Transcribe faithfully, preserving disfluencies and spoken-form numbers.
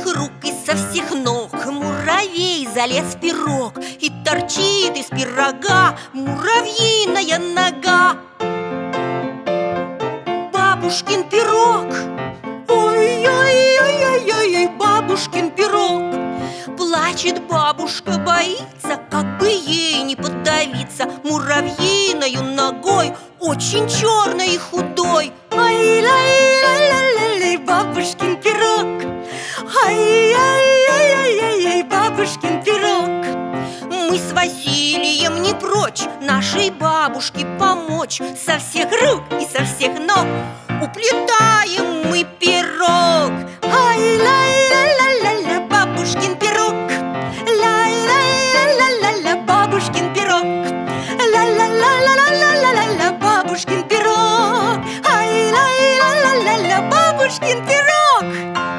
всех рук и со всех ног муравей залез в пирог, и торчит из пирога муравьиная нога. Бабушкин пирог, ой-ой-ой-ой-ой, бабушкин пирог. Плачет бабушка, боится, как бы ей не подавиться муравьиною ногой, очень черной и худой. Ай-ля-ля-ля-ля-ля, бабушкин пирог, ай-яй-яй-яй-яй, бабушкин пирог. Мы с Василием не прочь нашей бабушке помочь. Со всех рук и со всех ног уплетаем мы пирог. Ай-ля-ля-ля-ля, бабушкин пирог, ля-ля-ля-ля-ля, бабушкин пирог, ля-ля-ля-ля-ля-ля, бабушкин пирог, ай-ля-ля-ля-ля, бабушкин пирог.